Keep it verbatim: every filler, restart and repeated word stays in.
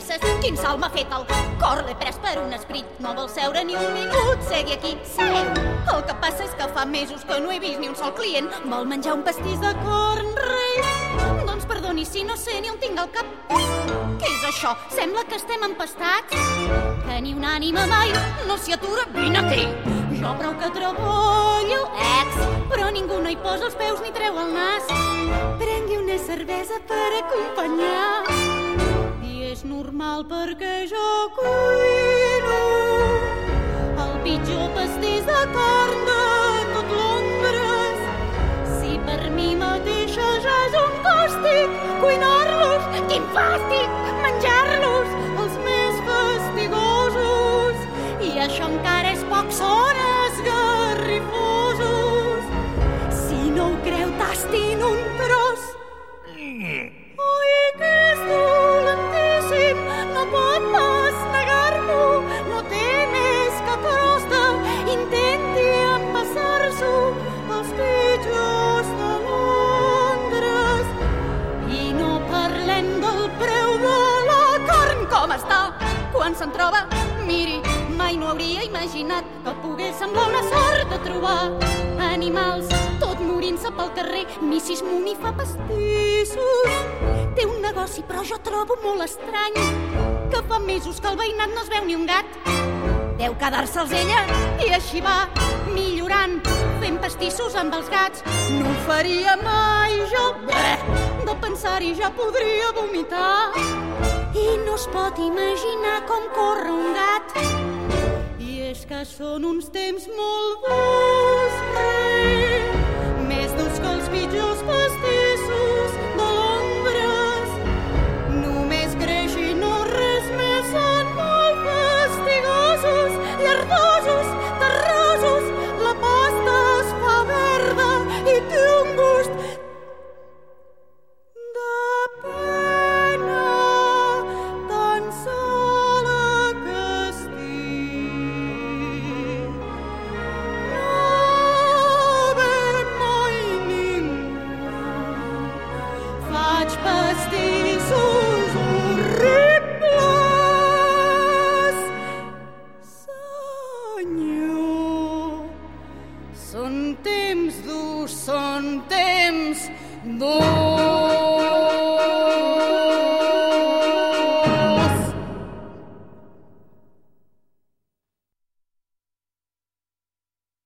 presses, quin salt m'ha fet el cor, l'he pres per un esprit. No vol seure ni un minut, segui aquí, seu. El que passa és que fa mesos que no he vist ni un sol client. Vol menjar un pastís de corn reis? Doncs perdoni si no sé ni on tinc el cap. Ui, què és això? Sembla que estem empastats, que ni una ànima mai no s'hi atura. Vine aquí! Jo prou que treballo, ex, però ningú no hi posa els peus ni treu el nas. Prengui una cervesa per acompanyar. I és normal perquè jo cuino el pitjor pastís de carn de tot Londres. Si per mi mateixa ja és un càstig cuinar-los, quin fàstic menjar-los, els més fastigosos. I això encara és poc, són esgarrifosos. Si no ho creu, tastin un tros. Ui, que és dolentíssim, no pot pas negar-m'ho. No té més que crosta, intenti empassar-s'ho els pitjors de Londres. I no parlem del preu de la carn. Com està? Quan se'n troba? Miri, mai no hauria imaginat que pogués semblar una sort de trobar animals tot morint-se pel carrer. missis Mooney fa pastissos, té un negoci, però jo trobo molt estrany que fa mesos que al veïnat no es veu ni un gat. Deu quedar-se'ls ella i així va millorant, fent pastissos amb els gats. No ho faria mai jo, bé, de pensar-hi ja podria vomitar. I no es pot imaginar com corre un gat. I és que són uns temps molt durs, rei, més durs que els pitjors pastissos de Londres. Només greix i no res més, són molt fastigosos, llardosos, terrosos. La pasta es fa verda i té un gust de pena. Pastissos horribles, senyor. Són temps durs, són temps durs.